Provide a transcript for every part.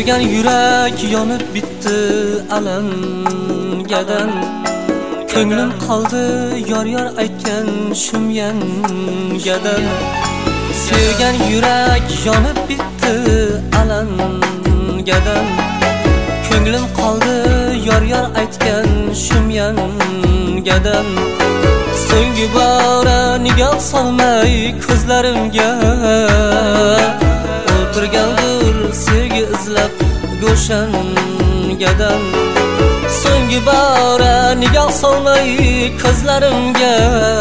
Sevgan yurak yonib bitdi alangadan. Ko'nglim qoldi yor aytgan shumyangadan. Sevgan yurak yonib bitdi alangadan. Ko'nglim qoldi yor aytgan shumyangadan. So'nggi bora nigoh solmay ko'zlarimga o'tirgandir sevgi izlab go'shangadan. So'nggi bora nigoh solmay ko'zlarimga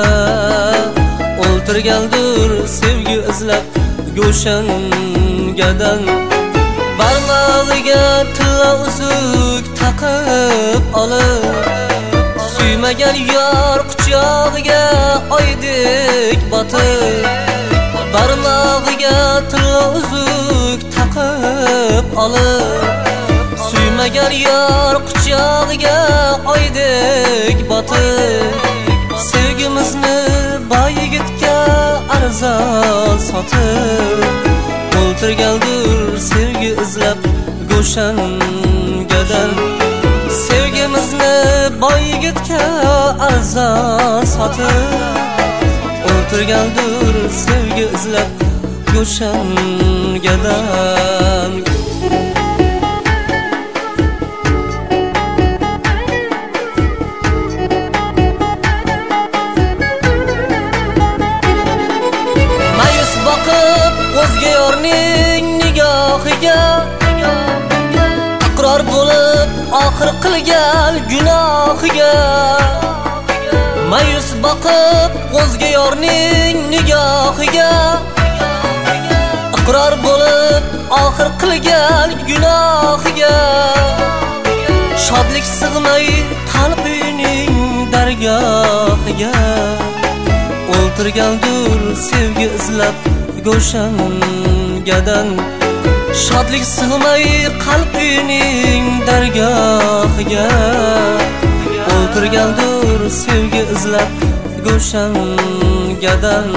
o'tirgandir sevgi izlab go'shangadan. Barmog'iga tilla uzuk taqib olib, suymagan yor quchog'iga oydek botib. Barmog'iga tilla uzuk taqib olib, suymagan yor quchog'iga oydek botib. Sevgimizni boy yigitga arzon sotib, o'tirgandir sevgi izlab go'shangadan. Sevgimizni boy yigitga arzon sotib, o'tirgandir sevgi izlab go'shangadan. Mayus boqib o'zga yorning nigohiga, iqror bo'lib oxir qilgan gunohiga. Mayus boqib o'zga yorning nigohiga, iqror bo'lib oxir qilgan gunohiga. Shodlik sig'may qalbining dargohiga, o'tirgandir sevgi izlab go'shangadan. Shodlik sig'may qalbining dargohiga, o'tirgandir sevgi izlab go'shangadan.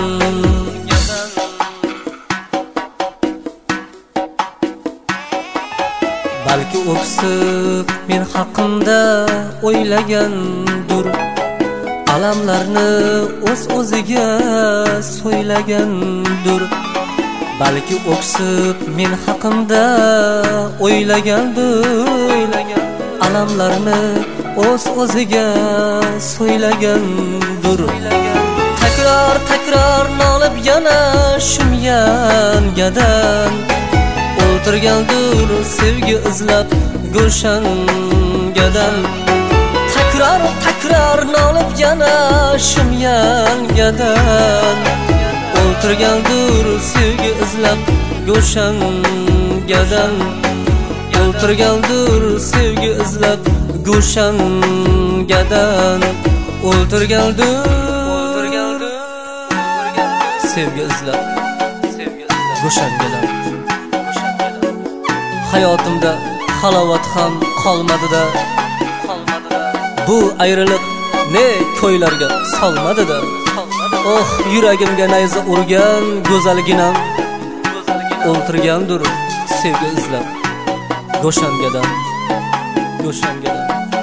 Balki o'ksib men haqimda o'ylagandir, alamlarni o'z-o'ziga so'ylagandir. Balki o'ksib men haqimda o'ylagandir, alamlarni o'z-o'ziga so'ylagandir. Takror nolib yana shumyangadan, o'tirgandir sevgi izlab go'shangadan. Takror nolib yana shumyangadan, o'tirgandir sevgi izlab go'shangadan. O'tirgandir sevgi izlab go'shangadan. O'tirgandir sevgi izlab go'shangadan. Hayotimda halovat ham qolmadi-da, bu ayriliq ne ko'ylarga solmadi-da. Oh, yuragimga nayza urgan go'zalginam, o'tirgandir sevgi izlab go'shangadan.